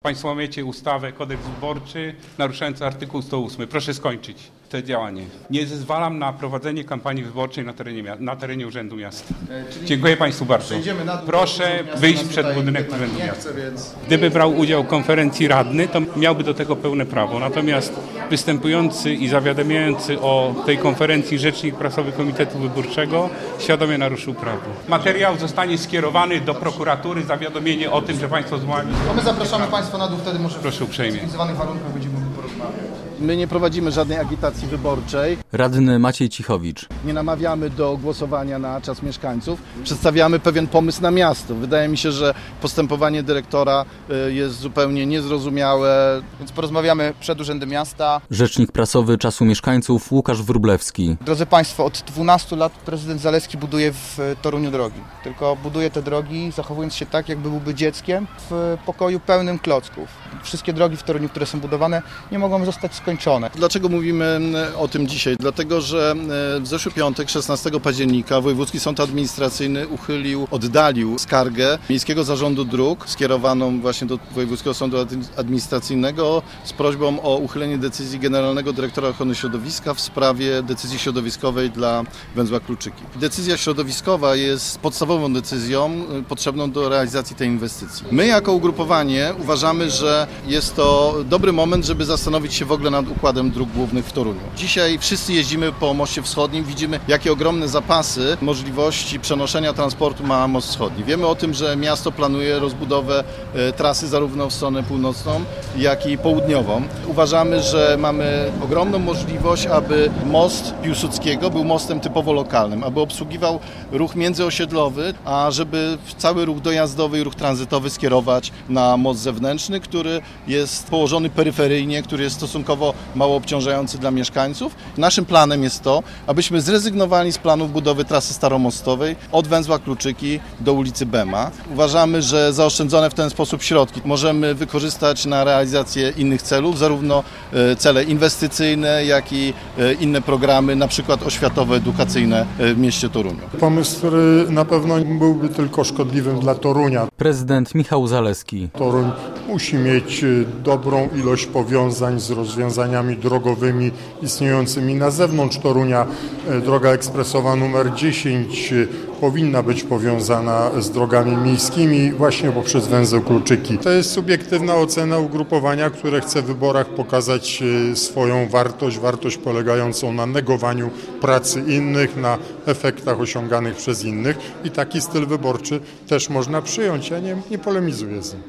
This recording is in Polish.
Państwo łamiecie ustawę, kodeks wyborczy, naruszając artykuł 108. Proszę skończyć to działanie. Nie zezwalam na prowadzenie kampanii wyborczej na terenie Urzędu Miasta. Dziękuję Państwu bardzo. Proszę wyjść przed budynek Urzędu Miasta. Gdyby brał udział w konferencji radny, to miałby do tego pełne prawo. Natomiast występujący i zawiadamiający o tej konferencji rzecznik prasowy Komitetu Wyborczego świadomie naruszył prawo. Materiał zostanie skierowany do prokuratury, zawiadomienie o tym, że Państwo złamali. My zapraszamy Państwa na dół, wtedy może Proszę uprzejmie. w cywilizowanych warunkach będziemy mogli porozmawiać. My nie prowadzimy żadnej agitacji wyborczej. Radny Maciej Cichowicz. Nie namawiamy do głosowania na czas mieszkańców. Przedstawiamy pewien pomysł na miasto. Wydaje mi się, że postępowanie dyrektora jest zupełnie niezrozumiałe. Więc porozmawiamy przed Urzędem Miasta. Rzecznik prasowy Czasu Mieszkańców Łukasz Wróblewski. Drodzy Państwo, od 12 lat prezydent Zalewski buduje w Toruniu drogi. Tylko buduje te drogi, zachowując się tak, jakby byłby dzieckiem w pokoju pełnym klocków. Wszystkie drogi w Toruniu, które są budowane, nie mogą zostać skończone. Dlaczego mówimy o tym dzisiaj? Dlatego, że w zeszły piątek, 16 października, Wojewódzki Sąd Administracyjny oddalił skargę Miejskiego Zarządu Dróg skierowaną właśnie do Wojewódzkiego Sądu Administracyjnego z prośbą o uchylenie decyzji Generalnego Dyrektora Ochrony Środowiska w sprawie decyzji środowiskowej dla węzła Kluczyki. Decyzja środowiskowa jest podstawową decyzją potrzebną do realizacji tej inwestycji. My jako ugrupowanie uważamy, że jest to dobry moment, żeby zastanowić się w ogóle nad układem dróg głównych w Toruniu. Dzisiaj wszyscy jeździmy po moście wschodnim, widzimy jakie ogromne zapasy możliwości przenoszenia transportu ma most wschodni. Wiemy o tym, że miasto planuje rozbudowę trasy zarówno w stronę północną, jak i południową. Uważamy, że mamy ogromną możliwość, aby most Piłsudskiego był mostem typowo lokalnym, aby obsługiwał ruch międzyosiedlowy, a żeby cały ruch dojazdowy i ruch tranzytowy skierować na most zewnętrzny, który jest położony peryferyjnie, który jest stosunkowo mało obciążający dla mieszkańców. Naszym planem jest to, abyśmy zrezygnowali z planów budowy trasy staromostowej od węzła Kluczyki do ulicy Bema. Uważamy, że zaoszczędzone w ten sposób środki możemy wykorzystać na realizację innych celów, zarówno cele inwestycyjne, jak i inne programy, na przykład oświatowe, edukacyjne w mieście Toruniu. Pomysł, który na pewno byłby tylko szkodliwym dla Torunia. Prezydent Michał Zaleski. Toruń musi mieć dobrą ilość powiązań z rozwiązaniami drogowymi istniejącymi na zewnątrz Torunia. Droga ekspresowa numer 10 powinna być powiązana z drogami miejskimi właśnie poprzez węzeł Kluczyki. To jest subiektywna ocena ugrupowania, które chce w wyborach pokazać swoją wartość polegającą na negowaniu pracy innych, na efektach osiąganych przez innych i taki styl wyborczy też można przyjąć. Ja nie polemizuję z nim.